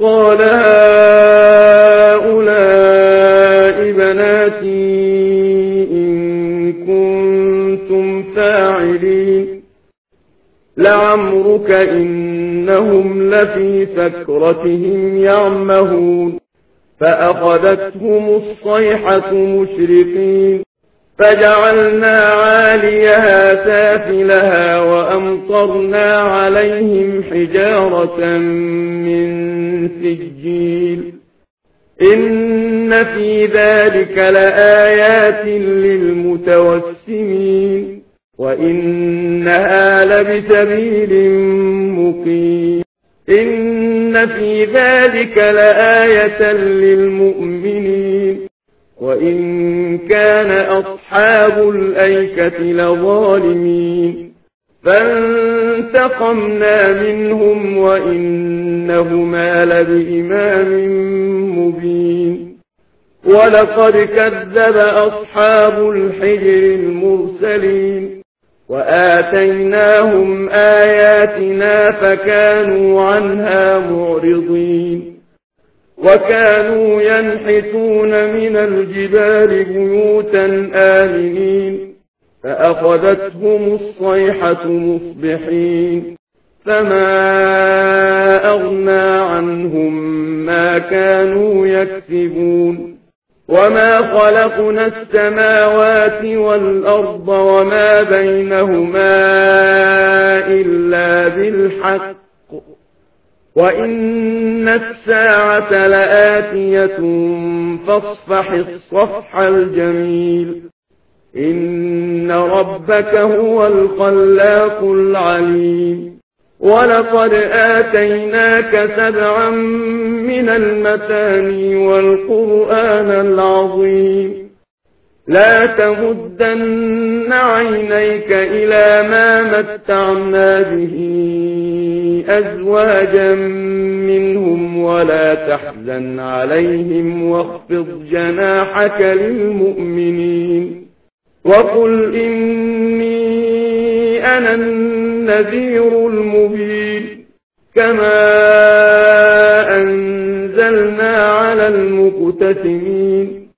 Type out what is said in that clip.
قال هؤلاء بناتي إن كنتم فاعلين لعمرك إنهم لفي سكرتهم يعمهون فأخذتهم الصيحة مشرقين فجعلنا عاليها سافلها وأمطرنا عليهم حجارة من سجيل إن في ذلك لآيات للمتوسمين وإنها لبسبيل مقيم إن في ذلك لآية للمؤمنين وإن كان أصحاب الأيكة لظالمين فانتقمنا منهم وإنهما لبإمام مبين ولقد كذب أصحاب الحجر المرسلين وآتيناهم آياتنا فكانوا عنها معرضين وكانوا ينحتون من الجبال بيوتا آمنين فأخذتهم الصيحة مصبحين فما أغنى عنهم ما كانوا يكسبون وما خلقنا السماوات والأرض وما بينهما إلا بالحق وإن الساعة لآتية فاصفح الصفح الجميل إن ربك هو الخلاق العليم ولقد آتيناك 7 من المثاني والقرآن العظيم لا تمدن عينيك إلى ما متعنا به أزواجا منهم ولا تحزن عليهم واخفض جناحك للمؤمنين وقل إني أنا النذير المبين كما أنزلنا على المقتسمين